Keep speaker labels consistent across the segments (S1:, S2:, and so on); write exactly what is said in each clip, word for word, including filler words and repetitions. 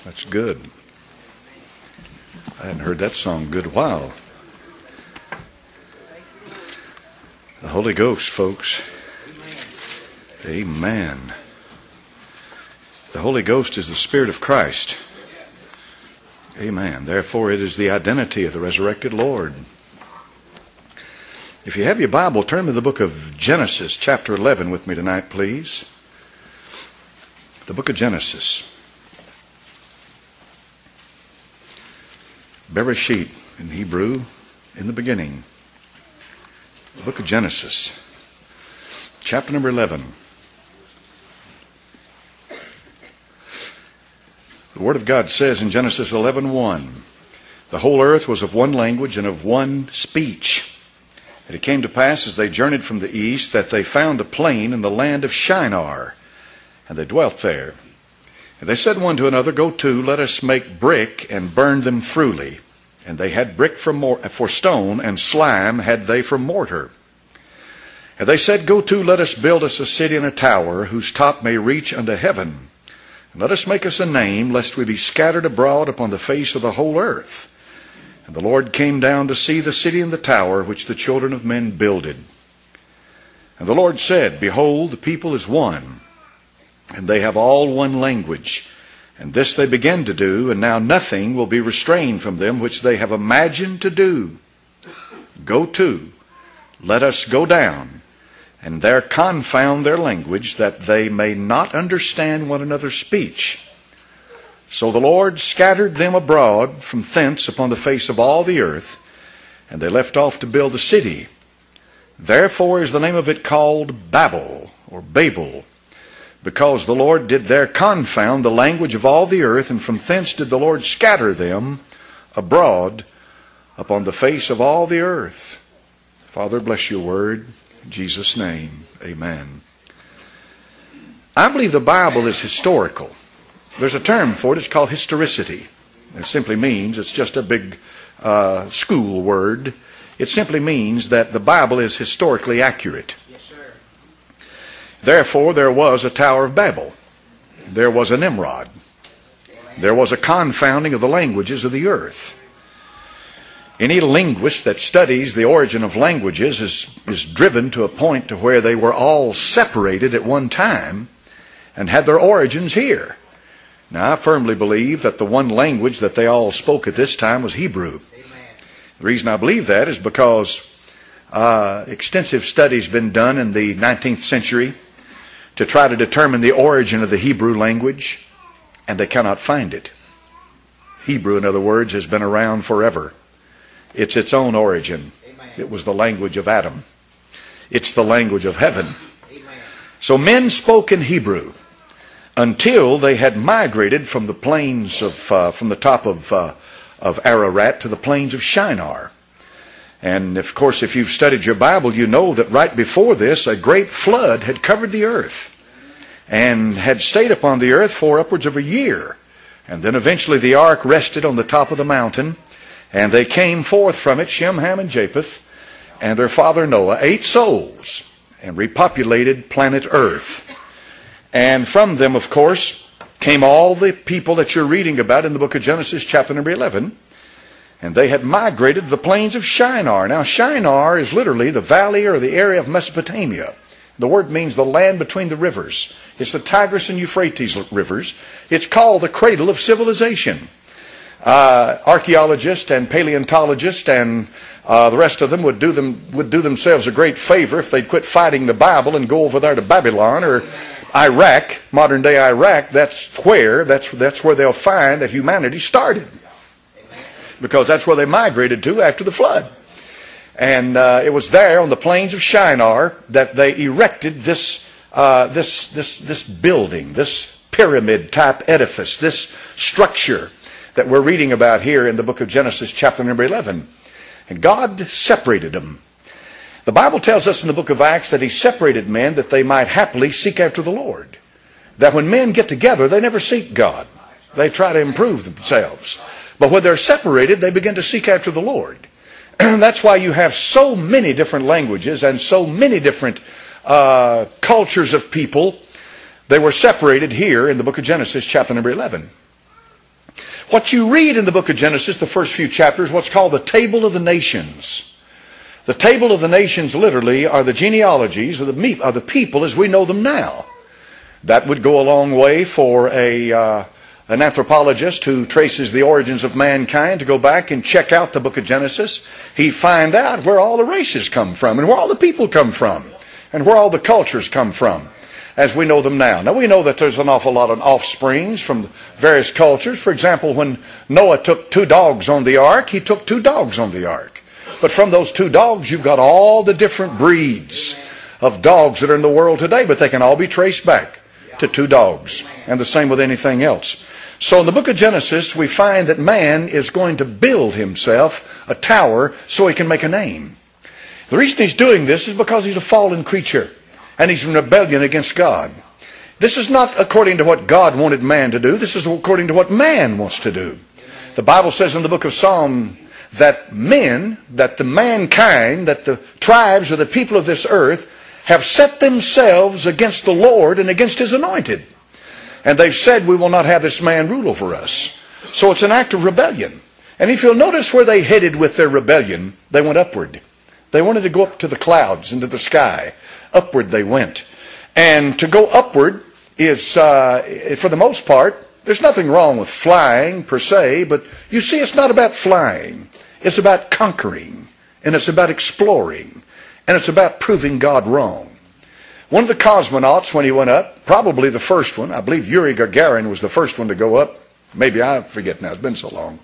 S1: That's good. I hadn't heard that song in a good while. The Holy Ghost, folks. Amen. The Holy Ghost is the Spirit of Christ. Amen. Therefore, it is the identity of the resurrected Lord. If you have your Bible, turn to the book of Genesis, chapter eleven with me tonight, please. The book of Genesis. Bereshit in Hebrew, in the beginning. The book of Genesis, chapter number eleven. The Word of God says in Genesis eleven one, the whole earth was of one language and of one speech. And it came to pass as they journeyed from the east that they found a plain in the land of Shinar, and they dwelt there. And they said one to another, Go to, let us make brick and burn them throughly. And they had brick for, mor- for stone, and slime had they for mortar. And they said, Go to, let us build us a city and a tower, whose top may reach unto heaven. And let us make us a name, lest we be scattered abroad upon the face of the whole earth. And the Lord came down to see the city and the tower, which the children of men builded. And the Lord said, Behold, the people is one, and they have all one language. And this they began to do, and now nothing will be restrained from them which they have imagined to do. Go to, let us go down, and there confound their language, that they may not understand one another's speech. So the Lord scattered them abroad from thence upon the face of all the earth, and they left off to build the city. Therefore is the name of it called Babel, or Babel, because the Lord did there confound the language of all the earth, and from thence did the Lord scatter them abroad upon the face of all the earth. Father, bless your word. In Jesus' name, amen. I believe the Bible is historical. There's a term for it. It's called historicity. It simply means, it's just a big uh, school word. It simply means that the Bible is historically accurate. Therefore, there was a Tower of Babel. There was a Nimrod. There was a confounding of the languages of the earth. Any linguist that studies the origin of languages is, is driven to a point to where they were all separated at one time and had their origins here. Now, I firmly believe that the one language that they all spoke at this time was Hebrew. Amen. The reason I believe that is because uh, extensive studies have been done in the nineteenth century to try to determine the origin of the Hebrew language, and they cannot find it. Hebrew, in other words, has been around forever. It's its own origin. Amen. It was the language of Adam. It's the language of heaven. Amen. So men spoke in Hebrew until they had migrated from the plains of, uh, from the top of, uh, of Ararat to the plains of Shinar. And of course, if you've studied your Bible, you know that right before this, a great flood had covered the earth and had stayed upon the earth for upwards of a year. And then eventually the ark rested on the top of the mountain, and they came forth from it, Shem, Ham, and Japheth, and their father Noah, eight souls, and repopulated planet Earth. And from them, of course, came all the people that you're reading about in the book of Genesis, chapter number eleven. And they had migrated to the plains of Shinar. Now, Shinar is literally the valley or the area of Mesopotamia. The word means the land between the rivers. It's the Tigris and Euphrates rivers. It's called the cradle of civilization. Uh, archaeologists and paleontologists and uh, the rest of them would do them would do themselves a great favor if they'd quit fighting the Bible and go over there to Babylon or Iraq, modern day Iraq. That's where that's that's where they'll find that humanity started, because that's where they migrated to after the flood. And uh, it was there on the plains of Shinar that they erected this uh, this this this building, this pyramid type edifice, this structure that we're reading about here in the book of Genesis, chapter number eleven. And God separated them. The Bible tells us in the book of Acts that He separated men that they might happily seek after the Lord. That when men get together, they never seek God. They try to improve themselves. But when they're separated, they begin to seek after the Lord. That's why you have so many different languages and so many different uh, cultures of people. They were separated here in the book of Genesis, chapter number eleven. What you read in the book of Genesis, the first few chapters, what's called the Table of the Nations. The Table of the Nations literally are the genealogies of the, of the people as we know them now. That would go a long way for a, uh, an anthropologist who traces the origins of mankind to go back and check out the book of Genesis. He'd find out where all the races come from and where all the people come from and where all the cultures come from as we know them now. Now we know that there's an awful lot of offsprings from various cultures. For example, when Noah took two dogs on the ark, he took two dogs on the ark. But from those two dogs, you've got all the different breeds of dogs that are in the world today, but they can all be traced back to two dogs. And the same with anything else. So in the book of Genesis, we find that man is going to build himself a tower so he can make a name. The reason he's doing this is because he's a fallen creature, and he's in rebellion against God. This is not according to what God wanted man to do. This is according to what man wants to do. The Bible says in the book of Psalm that men, that the mankind, that the tribes or the people of this earth have set themselves against the Lord and against His anointed. And they've said, we will not have this man rule over us. So it's an act of rebellion. And if you'll notice where they headed with their rebellion, they went upward. They wanted to go up to the clouds, into the sky. Upward they went. And to go upward is, uh, for the most part, there's nothing wrong with flying per se, but you see it's not about flying. It's about conquering, and it's about exploring, and it's about proving God wrong. One of the cosmonauts, when he went up, probably the first one, I believe Yuri Gagarin was the first one to go up. Maybe, I forget now, it's been so long.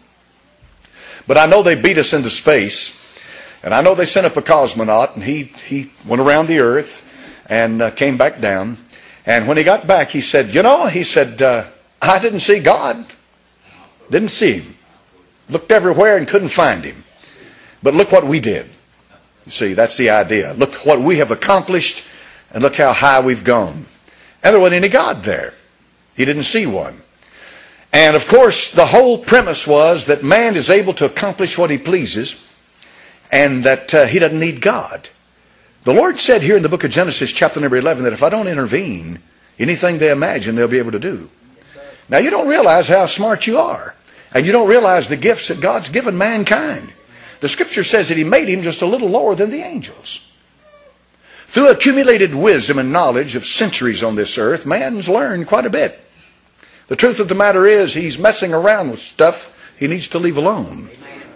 S1: But I know they beat us into space, and I know they sent up a cosmonaut, and he, he went around the earth and uh, came back down. And when he got back, he said, you know, he said, uh, I didn't see God. Didn't see Him. Looked everywhere and couldn't find Him. But look what we did. You see, that's the idea. Look what we have accomplished, and look how high we've gone. And there wasn't any God there. He didn't see one. And of course, the whole premise was that man is able to accomplish what he pleases, and that uh, he doesn't need God. The Lord said here in the book of Genesis, chapter number eleven, that if I don't intervene, anything they imagine they'll be able to do. Now, you don't realize how smart you are. And you don't realize the gifts that God's given mankind. The Scripture says that He made him just a little lower than the angels. Through accumulated wisdom and knowledge of centuries on this earth, man's learned quite a bit. The truth of the matter is, he's messing around with stuff he needs to leave alone.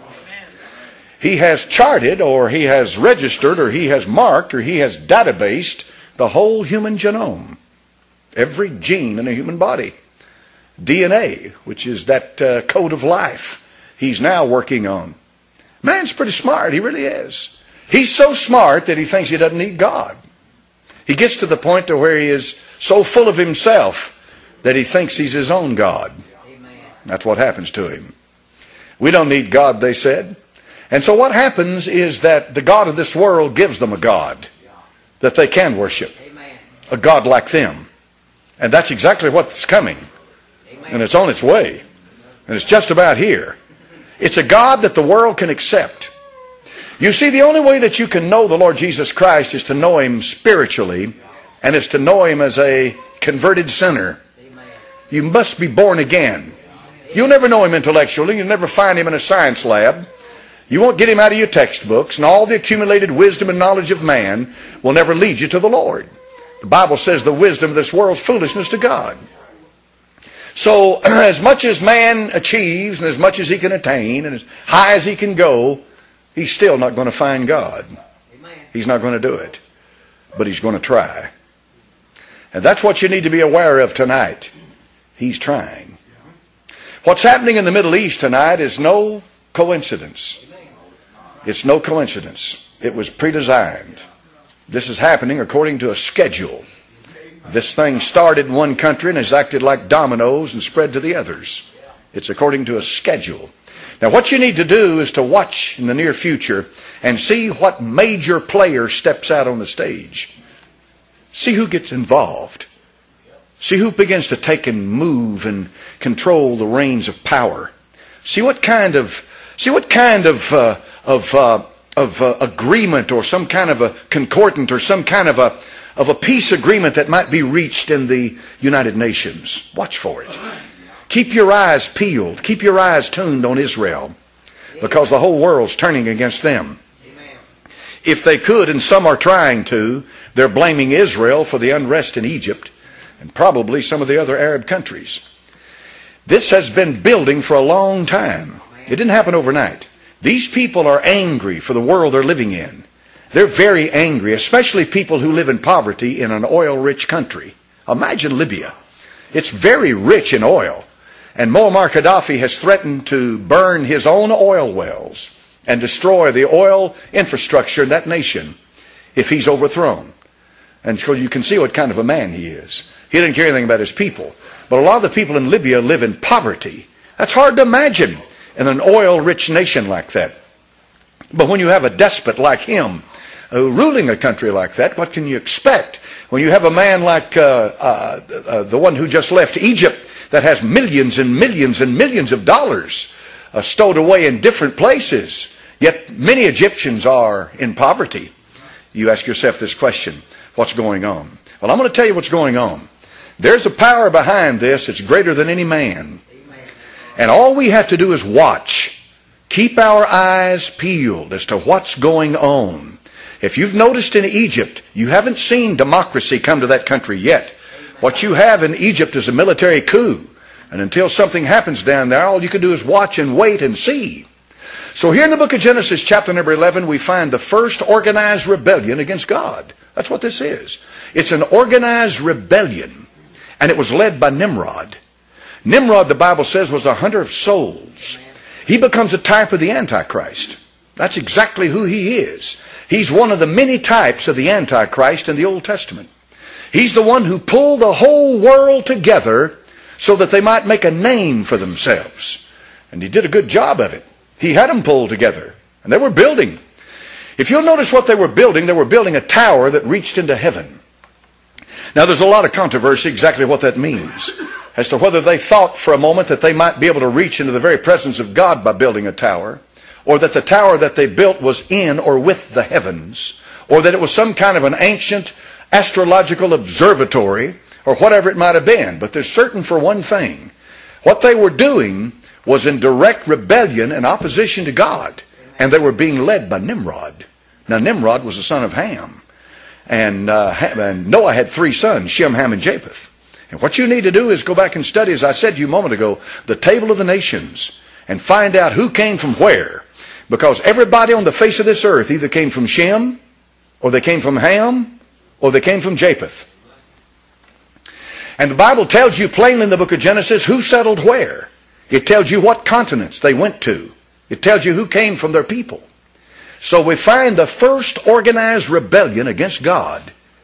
S1: He has charted, or he has registered, or he has marked, or he has databased the whole human genome. Every gene in a human body. D N A, which is that uh, code of life, he's now working on. Man's pretty smart, he really is. He's so smart that he thinks he doesn't need God. He gets to the point to where he is so full of himself that he thinks he's his own God. That's what happens to him. We don't need God, they said. And so what happens is that the God of this world gives them a God that they can worship. A God like them. And that's exactly what's coming. And it's on its way. And it's just about here. It's a God that the world can accept. You see, the only way that you can know the Lord Jesus Christ is to know Him spiritually, and it's to know Him as a converted sinner. You must be born again. You'll never know Him intellectually. You'll never find Him in a science lab. You won't get Him out of your textbooks, and all the accumulated wisdom and knowledge of man will never lead you to the Lord. The Bible says the wisdom of this world is foolishness to God. So, as much as man achieves and as much as he can attain and as high as he can go, he's still not going to find God. He's not going to do it. But he's going to try. And that's what you need to be aware of tonight. He's trying. What's happening in the Middle East tonight is no coincidence. It's no coincidence. It was predesigned. This is happening according to a schedule. This thing started in one country and has acted like dominoes and spread to the others. It's according to a schedule. Now what you need to do is to watch in the near future and see what major player steps out on the stage. See who gets involved. See who begins to take and move and control the reins of power. See what kind of, see what kind of, uh, of, uh, of uh, agreement or some kind of a concordant or some kind of a of a peace agreement that might be reached in the United Nations. Watch for it. Keep your eyes peeled. Keep your eyes tuned on Israel, because the whole world's turning against them. If they could, and some are trying to, they're blaming Israel for the unrest in Egypt and probably some of the other Arab countries. This has been building for a long time. It didn't happen overnight. These people are angry for the world they're living in. They're very angry, especially people who live in poverty in an oil-rich country. Imagine Libya. It's very rich in oil. And Muammar Gaddafi has threatened to burn his own oil wells and destroy the oil infrastructure in that nation if he's overthrown. And so you can see what kind of a man he is. He didn't care anything about his people. But a lot of the people in Libya live in poverty. That's hard to imagine in an oil-rich nation like that. But when you have a despot like him uh, ruling a country like that, what can you expect? When you have a man like uh, uh, uh, the one who just left Egypt that has millions and millions and millions of dollars uh, stowed away in different places, yet many Egyptians are in poverty. You ask yourself this question, what's going on? Well, I'm going to tell you what's going on. There's a power behind this that's greater than any man. And all we have to do is watch. Keep our eyes peeled as to what's going on. If you've noticed in Egypt, you haven't seen democracy come to that country yet. What you have in Egypt is a military coup. And until something happens down there, all you can do is watch and wait and see. So here in the book of Genesis, chapter number eleven, we find the first organized rebellion against God. That's what this is. It's an organized rebellion. And it was led by Nimrod. Nimrod, the Bible says, was a hunter of souls. He becomes a type of the Antichrist. That's exactly who he is. He's one of the many types of the Antichrist in the Old Testament. He's the one who pulled the whole world together so that they might make a name for themselves. And he did a good job of it. He had them pulled together. And they were building. If you'll notice what they were building, they were building a tower that reached into heaven. Now there's a lot of controversy exactly what that means, as to whether they thought for a moment that they might be able to reach into the very presence of God by building a tower, or that the tower that they built was in or with the heavens, or that it was some kind of an ancient astrological observatory, or whatever it might have been. But there's certain for one thing. What they were doing was in direct rebellion and opposition to God, and they were being led by Nimrod. Now Nimrod was the son of Ham. And, uh, and Noah had three sons, Shem, Ham, and Japheth. And what you need to do is go back and study, as I said to you a moment ago, the table of the nations, and find out who came from where. Because everybody on the face of this earth either came from Shem, or they came from Ham, or they came from Japheth. And the Bible tells you plainly in the book of Genesis who settled where. It tells you what continents they went to. It tells you who came from their people. So we find the first organized rebellion against God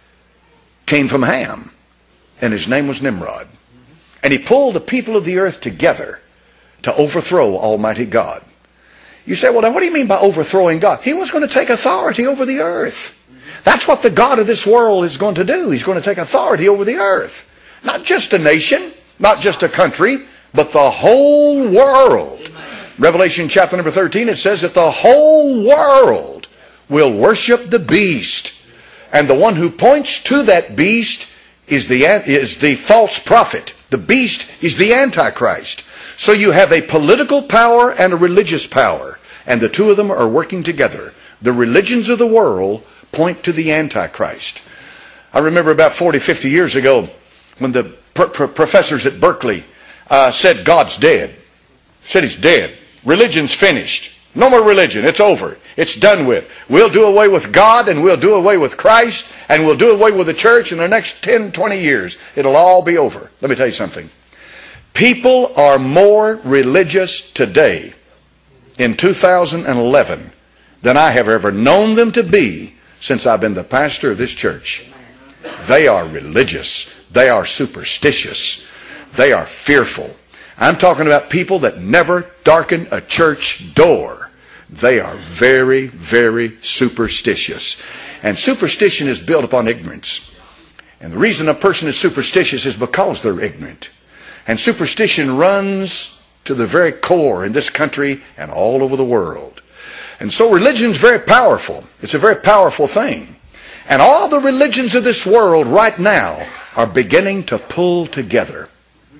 S1: came from Ham, and his name was Nimrod. And he pulled the people of the earth together to overthrow Almighty God. You say, well, now what do you mean by overthrowing God? He was going to take authority over the earth. That's what the God of this world is going to do. He's going to take authority over the earth. Not just a nation, not just a country, but the whole world. Revelation chapter number thirteen, it says that the whole world will worship the beast. And the one who points to that beast is the, is the false prophet. The beast is the Antichrist. So you have a political power and a religious power. And the two of them are working together. The religions of the world point to the Antichrist. I remember about forty, fifty years ago when the pr- pr- professors at Berkeley uh, said God's dead. Said he's dead. Religion's finished. No more religion. It's over. It's done with. We'll do away with God, and we'll do away with Christ, and we'll do away with the church in the next ten, twenty years. It'll all be over. Let me tell you something. People are more religious today in two thousand eleven than I have ever known them to be since I've been the pastor of this church. They are religious. They are superstitious. They are fearful. I'm talking about people that never darken a church door. They are very, very superstitious. And superstition is built upon ignorance. And the reason a person is superstitious is because they're ignorant. And superstition runs to the very core in this country and all over the world. And so religion's very powerful. It's a very powerful thing. And all the religions of this world right now are beginning to pull together.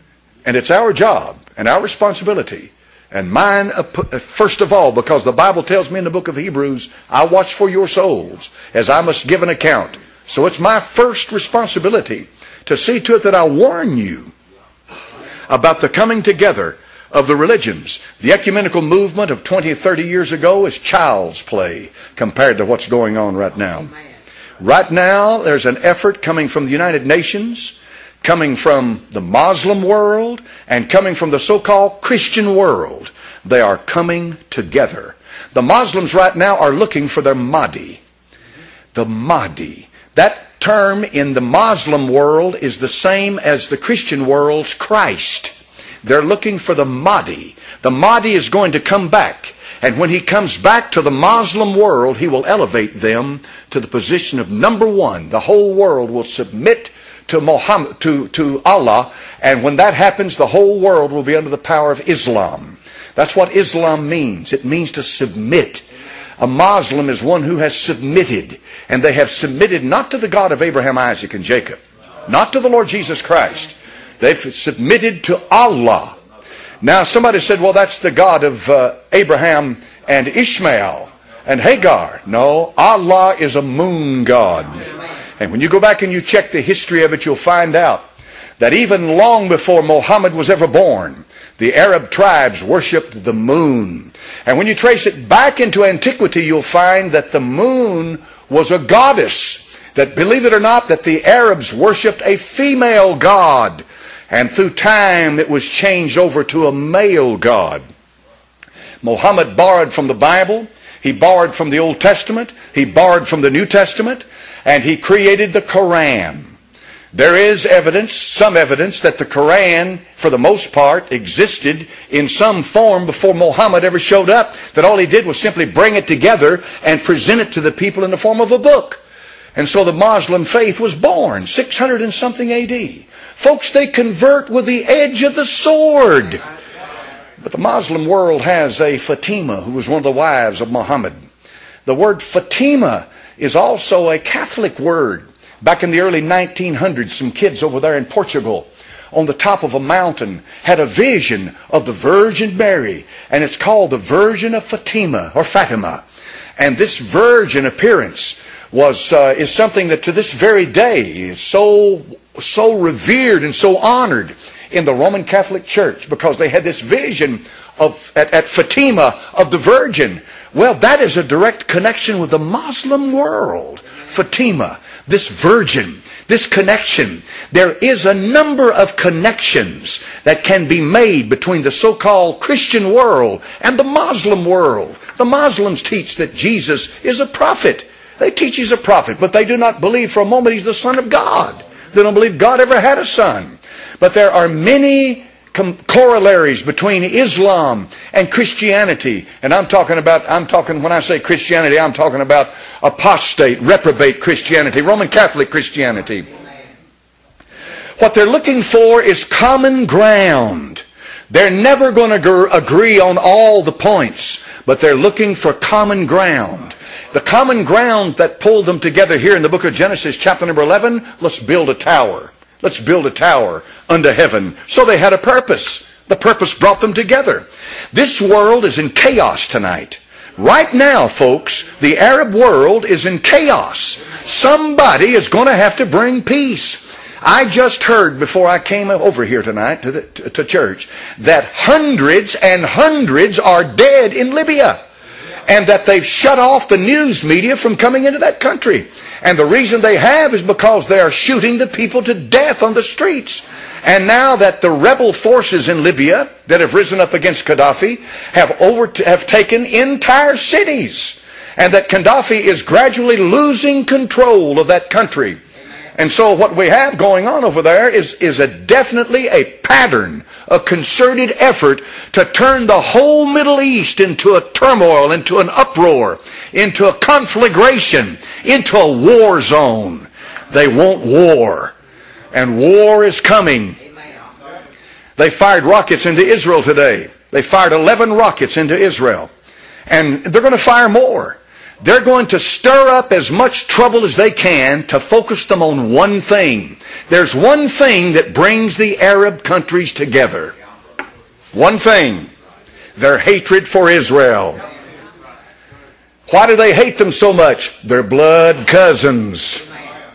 S1: And it's our job and our responsibility, and mine first of all, because the Bible tells me in the book of Hebrews, I watch for your souls as I must give an account. So it's my first responsibility to see to it that I warn you about the coming together of the religions. The ecumenical movement of twenty, thirty years ago is child's play compared to what's going on right now. Right now, there's an effort coming from the United Nations, coming from the Muslim world, and coming from the so-called Christian world. They are coming together. The Muslims right now are looking for their Mahdi. The Mahdi. That term in the Muslim world is the same as the Christian world's Christ. They're looking for the Mahdi. The Mahdi is going to come back. And when he comes back to the Muslim world, he will elevate them to the position of number one. The whole world will submit to Muhammad, to, to Allah. And when that happens, the whole world will be under the power of Islam. That's what Islam means. It means to submit. A Muslim is one who has submitted. And they have submitted not to the God of Abraham, Isaac, and Jacob. Not to the Lord Jesus Christ. They've submitted to Allah. Now somebody said, well, that's the God of uh, Abraham and Ishmael and Hagar. No, Allah is a moon god. And when you go back and you check the history of it, you'll find out that even long before Muhammad was ever born, the Arab tribes worshipped the moon. And when you trace it back into antiquity, you'll find that the moon was a goddess. That, believe it or not, that the Arabs worshipped a female god. And through time it was changed over to a male god. Muhammad borrowed from the Bible. He borrowed from the Old Testament. He borrowed from the New Testament. And he created the Quran. There is evidence, some evidence, that the Quran, for the most part, existed in some form before Muhammad ever showed up. That all he did was simply bring it together and present it to the people in the form of a book. And so the Muslim faith was born, six hundred and something A D. Folks, they convert with the edge of the sword. But the Muslim world has a Fatima, who was one of the wives of Muhammad. The word Fatima is also a Catholic word. Back in the early nineteen hundreds, some kids over there in Portugal, on the top of a mountain, had a vision of the Virgin Mary. And it's called the Virgin of Fatima, or Fatima. And this virgin appearance was uh, is something that to this very day is so so revered and so honored in the Roman Catholic Church, because they had this vision of at, at Fatima of the Virgin. Well, that is a direct connection with the Muslim world. Fatima, this virgin, this connection. There is a number of connections that can be made between the so-called Christian world and the Muslim world. The Muslims teach that Jesus is a prophet. They teach he's a prophet, but they do not believe for a moment he's the Son of God. They don't believe God ever had a son. But there are many corollaries between Islam and Christianity. And I'm talking about, I'm talking, when I say Christianity, I'm talking about apostate, reprobate Christianity, Roman Catholic Christianity. What they're looking for is common ground. They're never going to agree on all the points, but they're looking for common ground. The common ground that pulled them together here in the book of Genesis, chapter number eleven, let's build a tower. Let's build a tower unto heaven. So they had a purpose. The purpose brought them together. This world is in chaos tonight. Right now, folks, the Arab world is in chaos. Somebody is going to have to bring peace. I just heard before I came over here tonight to, the, to, to church that hundreds and hundreds are dead in Libya. And that they've shut off the news media from coming into that country. And the reason they have is because they are shooting the people to death on the streets. And now that the rebel forces in Libya that have risen up against Gaddafi have over have taken entire cities. And that Gaddafi is gradually losing control of that country. And so what we have going on over there is, is a definitely a pattern, a concerted effort to turn the whole Middle East into a turmoil, into an uproar, into a conflagration, into a war zone. They want war. And war is coming. They fired rockets into Israel today. They fired eleven rockets into Israel. And they're going to fire more. They're going to stir up as much trouble as they can to focus them on one thing. There's one thing that brings the Arab countries together. One thing. Their hatred for Israel. Why do they hate them so much? They're blood cousins.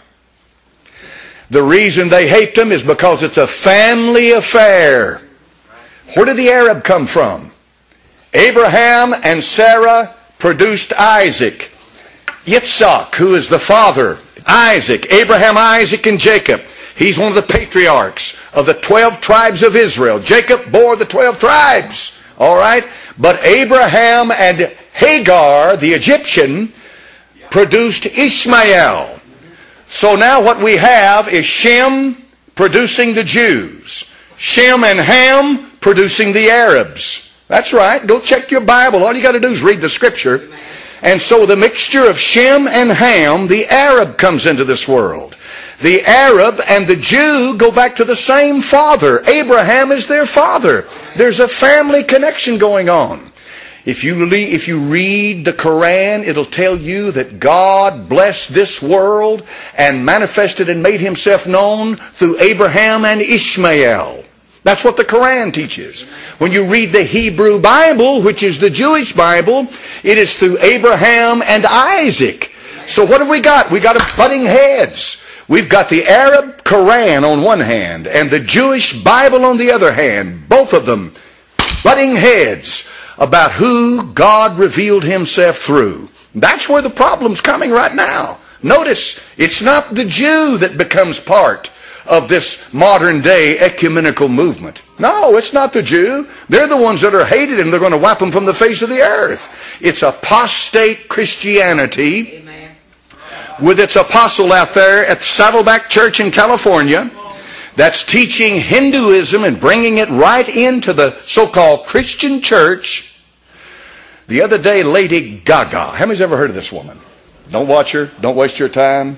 S1: The reason they hate them is because it's a family affair. Where did the Arab come from? Abraham and Sarah produced Isaac. Yitzhak, who is the father, Isaac, Abraham, Isaac, and Jacob. He's one of the patriarchs of the twelve tribes of Israel. Jacob bore the twelve tribes. All right? But Abraham and Hagar, the Egyptian, produced Ishmael. So now what we have is Shem producing the Jews. Shem and Ham producing the Arabs. That's right. Go check your Bible. All you got to do is read the Scripture. And so the mixture of Shem and Ham, the Arab comes into this world. The Arab and the Jew go back to the same father. Abraham is their father. There's a family connection going on. If you, le- if you read the Quran, it'll tell you that God blessed this world and manifested and made himself known through Abraham and Ishmael. That's what the Quran teaches. When you read the Hebrew Bible, which is the Jewish Bible, it is through Abraham and Isaac. So what have we got? We got a butting heads. We've got the Arab Quran on one hand and the Jewish Bible on the other hand. Both of them butting heads about who God revealed himself through. That's where the problem's coming right now. Notice, it's not the Jew that becomes part of this modern day ecumenical movement. No, it's not the Jew. They're the ones that are hated and they're going to wipe them from the face of the earth. It's apostate Christianity. Amen. With its apostle out there at Saddleback Church in California that's teaching Hinduism and bringing it right into the so-called Christian church. The other day, Lady Gaga. How many's ever heard of this woman? Don't watch her. Don't waste your time.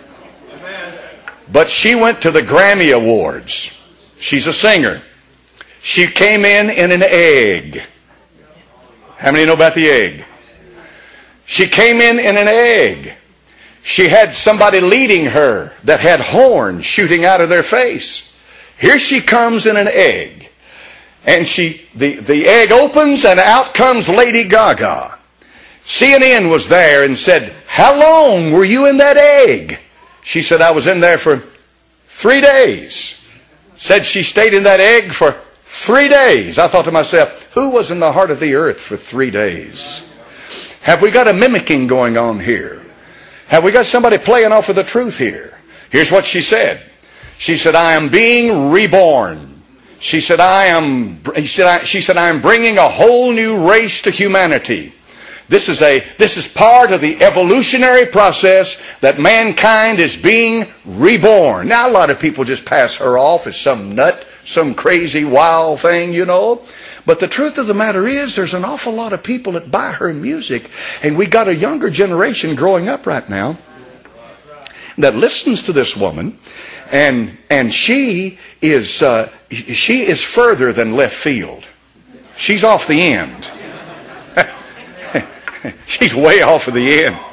S1: But she went to the Grammy Awards. She's a singer. She came in in an egg. How many know about the egg? She came in in an egg. She had somebody leading her that had horns shooting out of their face. Here she comes in an egg. And she, the, the egg opens and out comes Lady Gaga. C N N was there and said, "How long were you in that egg?" She said, "I was in there for three days. Said she stayed in that egg for three days. I thought to myself, who was in the heart of the earth for three days? Have we got a mimicking going on here? Have we got somebody playing off of the truth here? Here's what she said. She said, "I am being reborn." She said, I am, he said, I, she said, "I am bringing a whole new race to humanity. This is a this is part of the evolutionary process that mankind is being reborn." Now, a lot of people just pass her off as some nut, some crazy wild thing, you know. But the truth of the matter is there's an awful lot of people that buy her music. And we got a younger generation growing up right now that listens to this woman. And and she is uh, she is further than left field. She's off the end. She's way off of the end.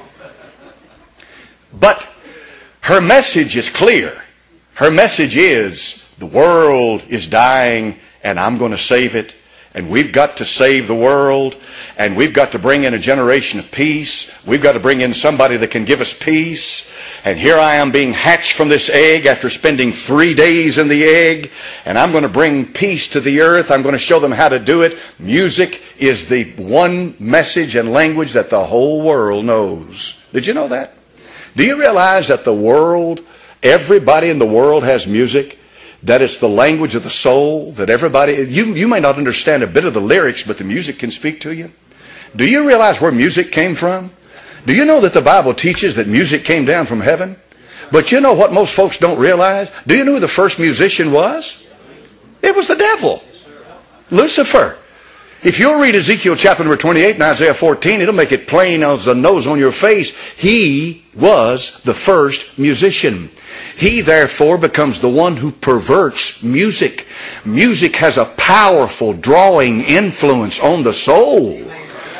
S1: But her message is clear. Her message is the world is dying and I'm going to save it. And we've got to save the world. And we've got to bring in a generation of peace. We've got to bring in somebody that can give us peace. And here I am being hatched from this egg after spending three days in the egg. And I'm going to bring peace to the earth. I'm going to show them how to do it. Music is the one message and language that the whole world knows. Did you know that? Do you realize that the world, everybody in the world has music? That it's the language of the soul, that everybody, you, you may not understand a bit of the lyrics, but the music can speak to you. Do you realize where music came from? Do you know that the Bible teaches that music came down from heaven? But you know what most folks don't realize? Do you know who the first musician was? It was the devil. Lucifer. If you'll read Ezekiel chapter number twenty-eight and Isaiah fourteen, it'll make it plain as the nose on your face. He was the first musician. He therefore becomes the one who perverts music. Music has a powerful drawing influence on the soul.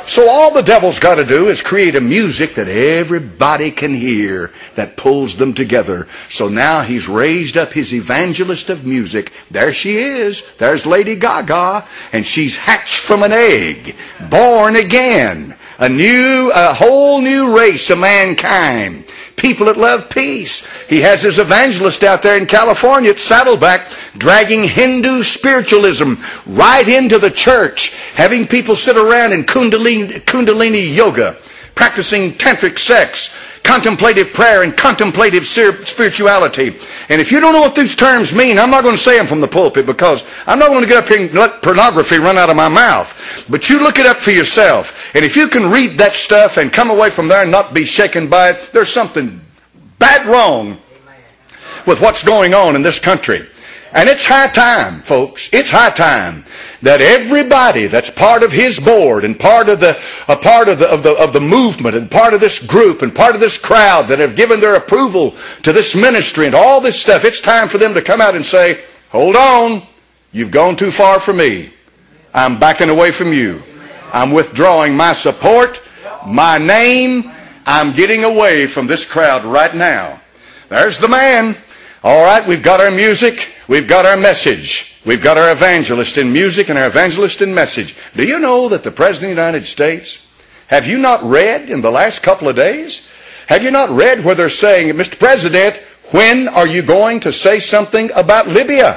S1: So all the devil's got to do is create a music that everybody can hear that pulls them together. So now he's raised up his evangelist of music. There she is. There's Lady Gaga. And she's hatched from an egg, born again. A new, a whole new race of mankind. People that love peace. He has his evangelist out there in California at Saddleback dragging Hindu spiritualism right into the church, having people sit around in Kundalini, Kundalini yoga, practicing tantric sex, contemplative prayer, and contemplative spirituality. And if you don't know what these terms mean, I'm not going to say them from the pulpit because I'm not going to get up here and let pornography run out of my mouth. But you look it up for yourself. And if you can read that stuff and come away from there and not be shaken by it, there's something bad wrong with what's going on in this country. And it's high time, folks. It's high time that everybody that's part of his board and part of the a part of the of the of the movement and part of this group and part of this crowd that have given their approval to this ministry and all this stuff, it's time for them to come out and say, "Hold on, you've gone too far for me. I'm backing away from you. I'm withdrawing my support, my name. I'm getting away from this crowd right now." There's the man. All right, we've got our music. We've got our message. We've got our evangelist in music and our evangelist in message. Do you know that the President of the United States, have you not read in the last couple of days, have you not read where they're saying, "Mister President, when are you going to say something about Libya?"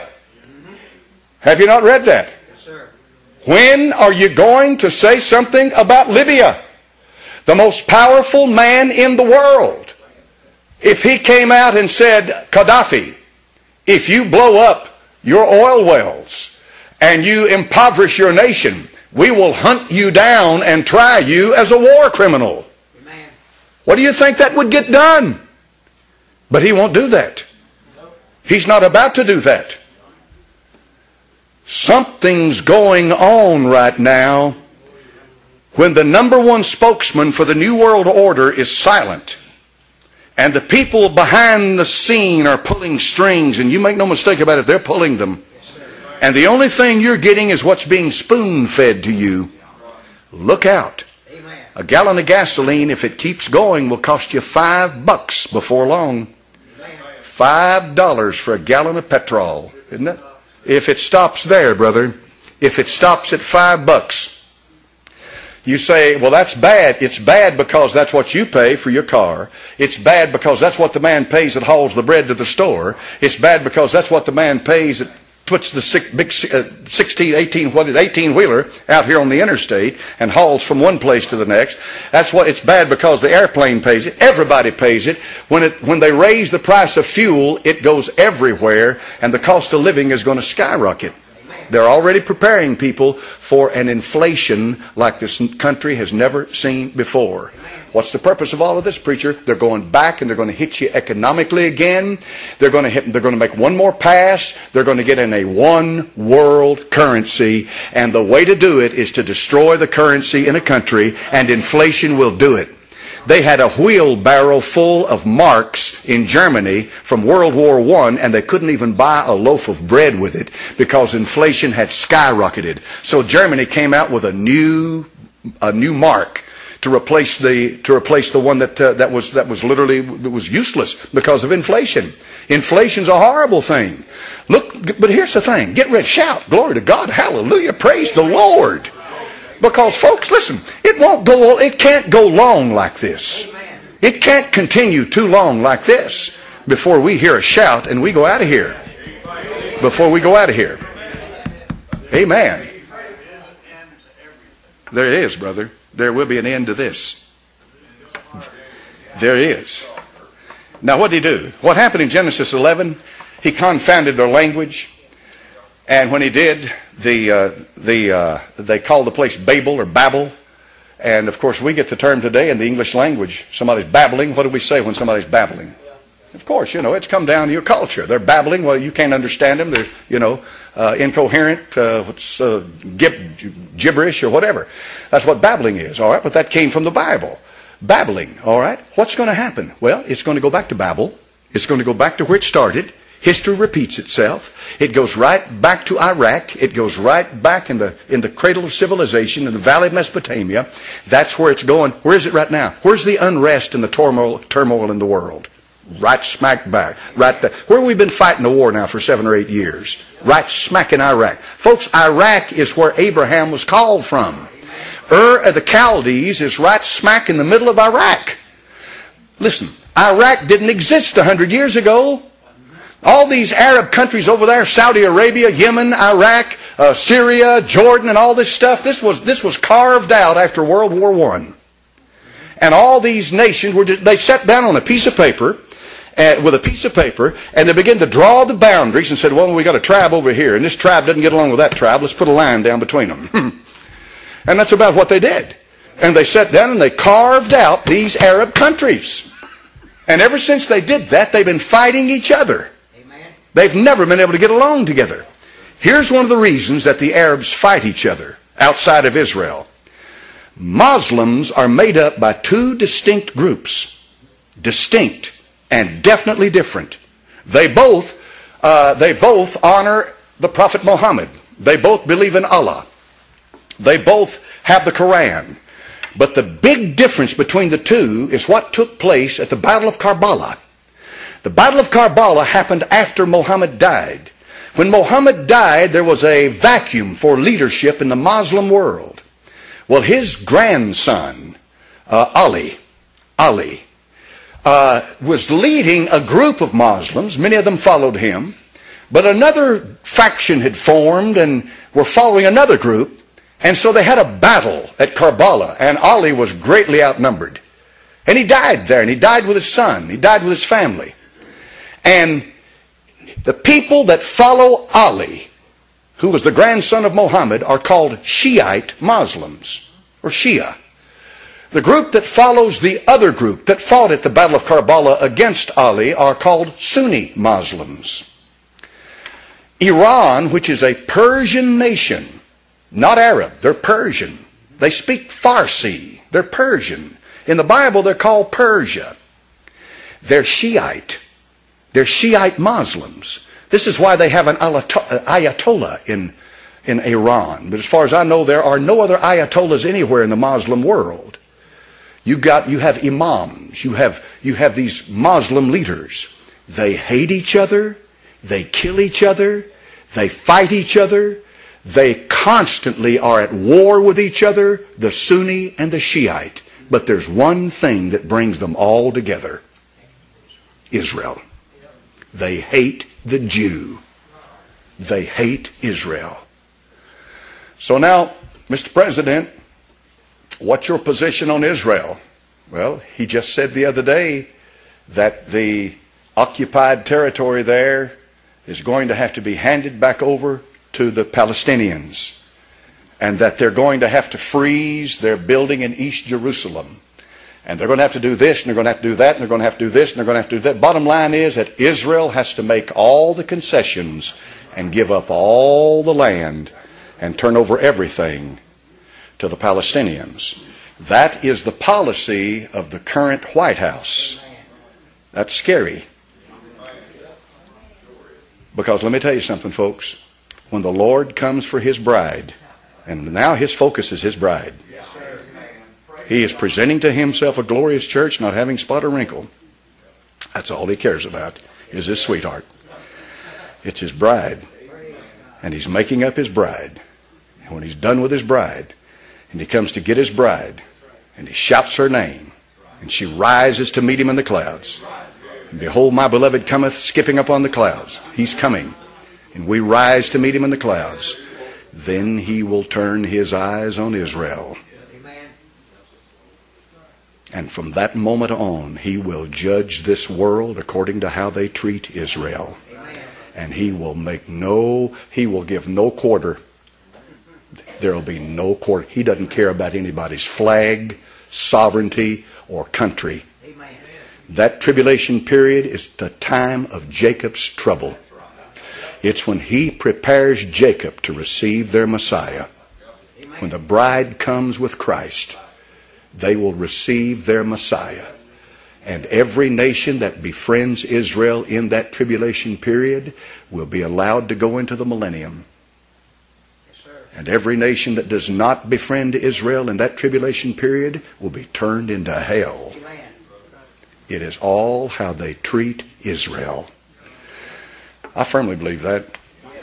S1: Have you not read that?
S2: Yes, sir.
S1: When are you going to say something about Libya? The most powerful man in the world. If he came out and said, "Gaddafi, if you blow up your oil wells and you impoverish your nation, we will hunt you down and try you as a war criminal."
S2: Amen.
S1: What do you think that would get done? But he won't do that. He's not about to do that. Something's going on right now when the number one spokesman for the New World Order is silent. And the people behind the scene are pulling strings, and you make no mistake about it, they're pulling them. And the only thing you're getting is what's being spoon-fed to you. Look out. A gallon of gasoline, if it keeps going, will cost you five bucks before long. Five dollars for a gallon of petrol, isn't it? If it stops there, brother, if it stops at five bucks, you say, "Well, that's bad." It's bad because that's what you pay for your car. It's bad because that's what the man pays that hauls the bread to the store. It's bad because that's what the man pays that puts the six, big uh, sixteen, eighteen, what is eighteen-wheeler out here on the interstate and hauls from one place to the next. That's what it's bad because the airplane pays it. Everybody pays it. When it when they raise the price of fuel, it goes everywhere, and the cost of living is going to skyrocket. They're already preparing people for an inflation like this country has never seen before. What's the purpose of all of this, preacher? They're going back and they're going to hit you economically again. They're going to hit, they're going to make one more pass. They're going to get in a one world currency. And the way to do it is to destroy the currency in a country, and inflation will do it. They had a wheelbarrow full of marks in Germany from World War One, and they couldn't even buy a loaf of bread with it because inflation had skyrocketed. So Germany came out with a new, a new mark to replace the to replace the one that uh, that was that was literally that was useless because of inflation. Inflation's a horrible thing. Look, but here's the thing: get ready, shout, glory to God, hallelujah, praise the Lord. Because, folks, listen, it won't go, it can't go long like this. It can't continue too long like this before we hear a shout and we go out of here. Before we go out of here. Amen. There it is, brother. There will be an end to this. There is. Now, what did he do? What happened in Genesis eleven? He confounded their language. And when he did, the uh, the uh, they called the place Babel or Babel. And of course, we get the term today in the English language. Somebody's babbling. What do we say when somebody's babbling? Of course, you know, it's come down to your culture. They're babbling. Well, you can't understand them. They're, you know, uh, incoherent, uh, what's, uh, gib- gibberish or whatever. That's what babbling is, all right? But that came from the Bible. Babbling, all right? What's going to happen? Well, it's going to go back to Babel. It's going to go back to where it started. History repeats itself. It goes right back to Iraq. It goes right back in the in the cradle of civilization in the valley of Mesopotamia. That's where it's going. Where is it right now? Where's the unrest and the turmoil, turmoil in the world? Right smack back. Right there. Where we've been fighting the war now for seven or eight years. Right smack in Iraq. Folks, Iraq is where Abraham was called from. Ur of the Chaldees is right smack in the middle of Iraq. Listen, Iraq didn't exist a hundred years ago. All these Arab countries over there, Saudi Arabia, Yemen, Iraq, uh, Syria, Jordan, and all this stuff, this was, this was carved out after World War One. And all these nations, were just, they sat down on a piece of paper, uh, with a piece of paper, and they began to draw the boundaries and said, well, we got a tribe over here, and this tribe doesn't get along with that tribe. Let's put a line down between them. And that's about what they did. And they sat down and they carved out these Arab countries. And ever since they did that, they've been fighting each other. They've never been able to get along together. Here's one of the reasons that the Arabs fight each other outside of Israel. Muslims are made up by two distinct groups. Distinct and definitely different. They both, uh, they both honor the Prophet Muhammad. They both believe in Allah. They both have the Quran. But the big difference between the two is what took place at the Battle of Karbala. The Battle of Karbala happened after Muhammad died. When Muhammad died, there was a vacuum for leadership in the Muslim world. Well, his grandson, uh, Ali, Ali, uh, was leading a group of Muslims. Many of them followed him. But another faction had formed and were following another group. And so they had a battle at Karbala, and Ali was greatly outnumbered. And he died there, and he died with his son. He died with his family. And the people that follow Ali, who was the grandson of Muhammad, are called Shiite Muslims, or Shia. The group that follows the other group that fought at the Battle of Karbala against Ali are called Sunni Muslims. Iran, which is a Persian nation, not Arab, they're Persian. They speak Farsi, they're Persian. In the Bible, they're called Persia. They're Shiite. They're Shiite Muslims. This is why they have an Ayatollah in, in Iran. But as far as I know, there are no other Ayatollahs anywhere in the Muslim world. You got, you have imams. You have, you have these Muslim leaders. They hate each other. They kill each other. They fight each other. They constantly are at war with each other, the Sunni and the Shiite. But there's one thing that brings them all together. Israel. They hate the Jew. They hate Israel. So now, Mister President, what's your position on Israel? Well, he just said the other day that the occupied territory there is going to have to be handed back over to the Palestinians, and that they're going to have to freeze their building in East Jerusalem. And they're going to have to do this, and they're going to have to do that, and they're going to have to do this, and they're going to have to do that. Bottom line is that Israel has to make all the concessions and give up all the land and turn over everything to the Palestinians. That is the policy of the current White House. That's scary. Because let me tell you something, folks. When the Lord comes for His bride, and now His focus is His bride. He is presenting to Himself a glorious church, not having spot or wrinkle. That's all He cares about, is His sweetheart. It's His bride. And He's making up His bride. And when He's done with His bride, and He comes to get His bride, and He shouts her name, and she rises to meet Him in the clouds. And behold, my beloved cometh skipping up on the clouds. He's coming. And we rise to meet Him in the clouds. Then He will turn His eyes on Israel. And from that moment on, He will judge this world according to how they treat Israel. And He will make no, He will give no quarter. There will be no quarter. He doesn't care about anybody's flag, sovereignty, or country. That tribulation period is the time of Jacob's trouble. It's when He prepares Jacob to receive their Messiah. When the bride comes with Christ, they will receive their Messiah. And every nation that befriends Israel in that tribulation period will be allowed to go into the millennium. And every nation that does not befriend Israel in that tribulation period will be turned into hell. It is all how they treat Israel. I firmly believe that.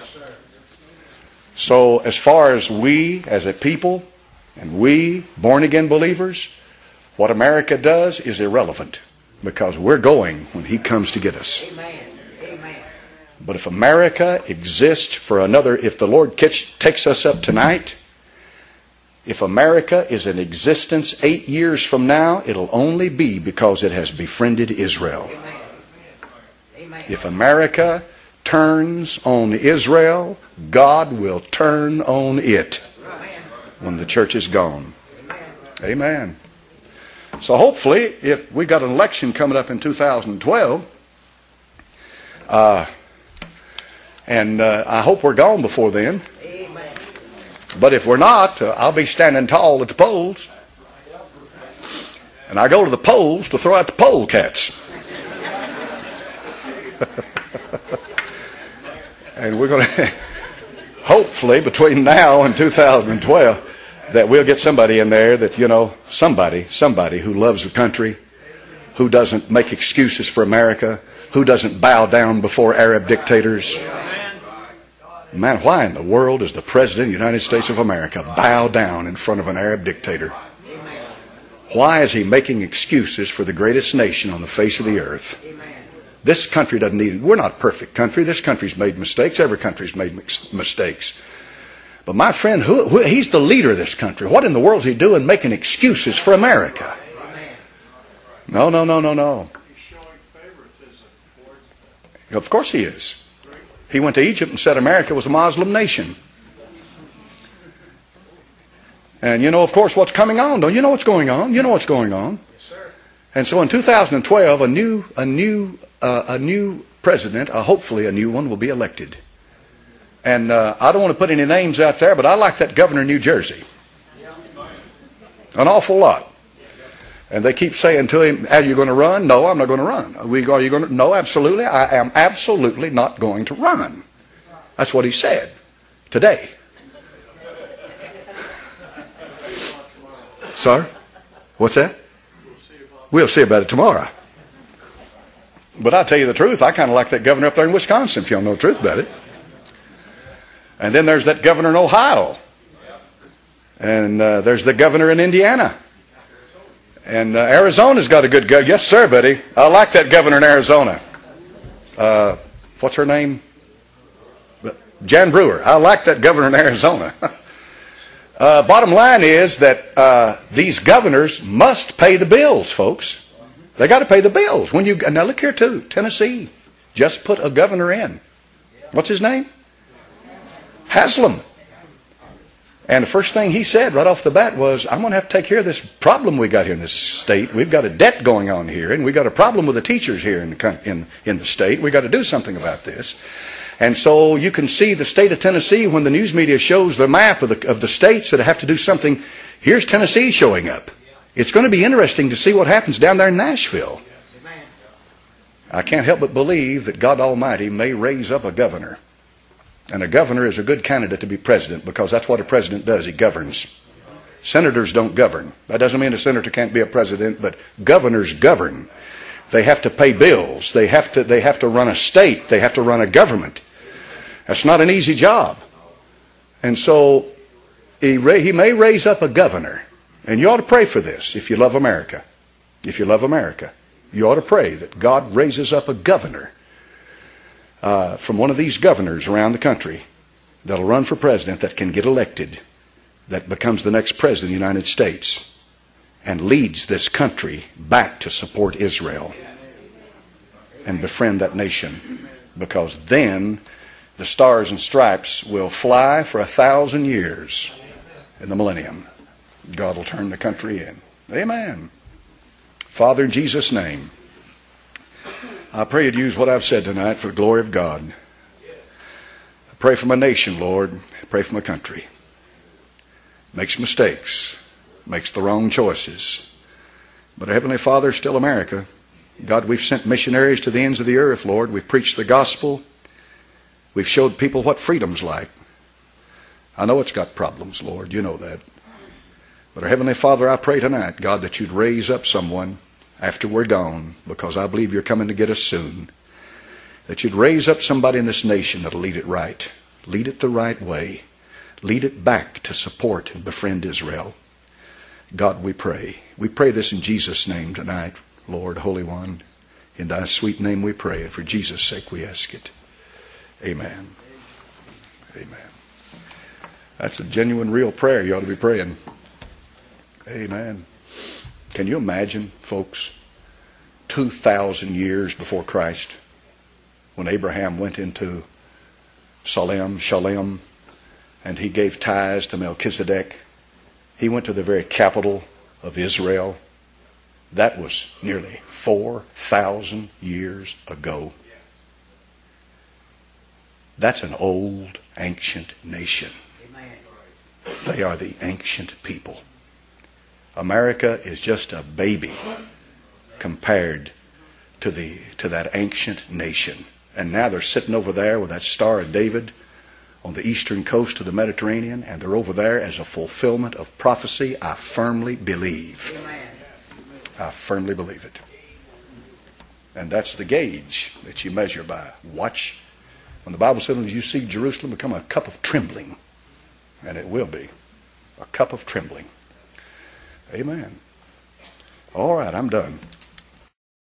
S1: So as far as we as a people and we born-again believers, what America does is irrelevant because we're going when He comes to get us. Amen. Amen. But if America exists for another, if the Lord catch, takes us up tonight, if America is in existence eight years from now, it'll only be because it has befriended Israel. Amen. Amen. If America turns on Israel, God will turn on it when the church is gone. Amen. So hopefully, if we got an election coming up in two thousand twelve, uh, and uh, I hope we're gone before then. But if we're not, uh, I'll be standing tall at the polls. And I go to the polls to throw out the poll cats. And we're going to, hopefully, between now and two thousand twelve, that we'll get somebody in there that, you know, somebody, somebody who loves the country, who doesn't make excuses for America, who doesn't bow down before Arab dictators. Man, why in the world does the President of the United States of America bow down in front of an Arab dictator? Why is he making excuses for the greatest nation on the face of the earth? This country doesn't need it. We're not a perfect country. This country's made mistakes. Every country's made mistakes. But my friend, who, who, he's the leader of this country. What in the world is he doing making excuses for America? No, no, no, no, no. Of course he is. He went to Egypt and said America was a Muslim nation. And you know, of course, what's coming on? Don't you know what's going on? You know what's going on. And so in two thousand twelve, a new, a new, uh, a new president, uh, hopefully a new one, will be elected. And uh, I don't want to put any names out there, but I like that governor of New Jersey. An awful lot. And they keep saying to him, are you going to run? No, I'm not going to run. Are, we, are you going to? No, absolutely. I am absolutely not going to run. That's what he said today. Sir? What's that? We'll see about it tomorrow. But I'll tell you the truth, I kind of like that governor up there in Wisconsin, if you don't know the truth about it. And then there's that governor in Ohio. And uh, there's the governor in Indiana. And uh, Arizona's got a good governor. Yes, sir, buddy. I like that governor in Arizona. Uh, what's her name? Jan Brewer. I like that governor in Arizona. uh, bottom line is that uh, these governors must pay the bills, folks. They got to pay the bills. When you now look here too, Tennessee just put a governor in. What's his name? Haslam. And the first thing he said right off the bat was, I'm going to have to take care of this problem we got here in this state. We've got a debt going on here, and we've got a problem with the teachers here in the, in, in the state. We've got to do something about this. And so you can see the state of Tennessee, when the news media shows the map of the, of the states that have to do something, here's Tennessee showing up. It's going to be interesting to see what happens down there in Nashville. I can't help but believe that God Almighty may raise up a governor. And a governor is a good candidate to be president, because that's what a president does. He governs. Senators don't govern. That doesn't mean a senator can't be a president, but governors govern. They have to pay bills. They have to, they have to run a state. They have to run a government. That's not an easy job. And so he, he may raise up a governor. And you ought to pray for this if you love America. If you love America, you ought to pray that God raises up a governor Uh, from one of these governors around the country that'll run for president, that can get elected, that becomes the next president of the United States and leads this country back to support Israel and befriend that nation. Because then the stars and stripes will fly for a thousand years in the millennium. God will turn the country in. Amen. Father, in Jesus' name, I pray you'd use what I've said tonight for the glory of God. I pray for my nation, Lord. I pray for my country. Makes mistakes. Makes the wrong choices. But our Heavenly Father is still America. God, we've sent missionaries to the ends of the earth, Lord. We've preached the gospel. We've showed people what freedom's like. I know it's got problems, Lord. You know that. But our Heavenly Father, I pray tonight, God, that you'd raise up someone after we're gone, because I believe you're coming to get us soon, that you'd raise up somebody in this nation that'll lead it right. Lead it the right way. Lead it back to support and befriend Israel. God, we pray. We pray this in Jesus' name tonight, Lord, Holy One. In thy sweet name we pray, and for Jesus' sake we ask it. Amen. Amen. That's a genuine, real prayer you ought to be praying. Amen. Can you imagine, folks, two thousand years before Christ, when Abraham went into Salem, Shalem, and he gave tithes to Melchizedek? He went to the very capital of Israel. That was nearly four thousand years ago. That's an old, ancient nation. They are the ancient people. America is just a baby compared to the to that ancient nation. And now they're sitting over there with that Star of David on the eastern coast of the Mediterranean, and they're over there as a fulfillment of prophecy. I firmly believe. I firmly believe it. And that's the gauge that you measure by. Watch. When the Bible says you see Jerusalem become a cup of trembling, and it will be a cup of trembling. Amen. All right, I'm done.